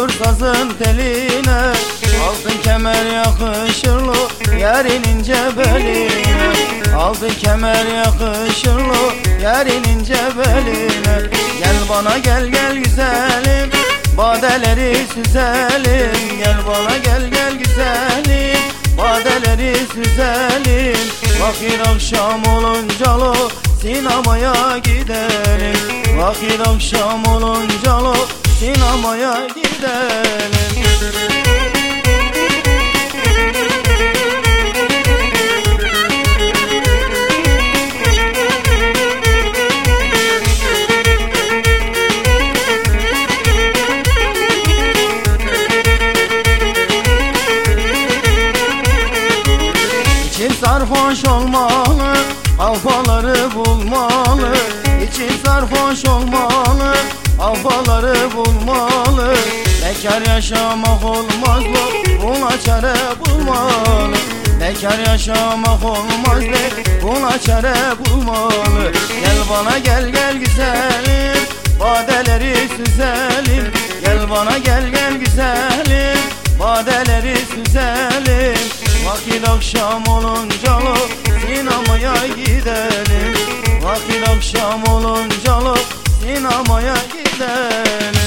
sazın teline, altın kemer yakışırlı yerin ince beline. Altın kemer yakışırlı yerin ince beline. Gel bana gel gel güzelim, badeleri süzelim. Gel bana gel gel güzelim, badeleri süzelim. Vakit akşam olunca sinemaya gidelim. Vakit akşam olunca sinemaya gidelim. İçim sarhoş olmalı, alfaları bulmalı. İçim sarhoş olmalı, alfaları bulmalı. Bekar yaşamak olmaz mı? Buna çare bulmalı. Bekar yaşamak olmaz mı? Buna çare bulmalı. Gel bana gel gel güzelim, badeleri süzelim. Gel bana gel gel güzelim, badeleri süzelim. Vakit akşam olunca sinemaya gidelim. Vakit akşam olunca sinemaya gidelim.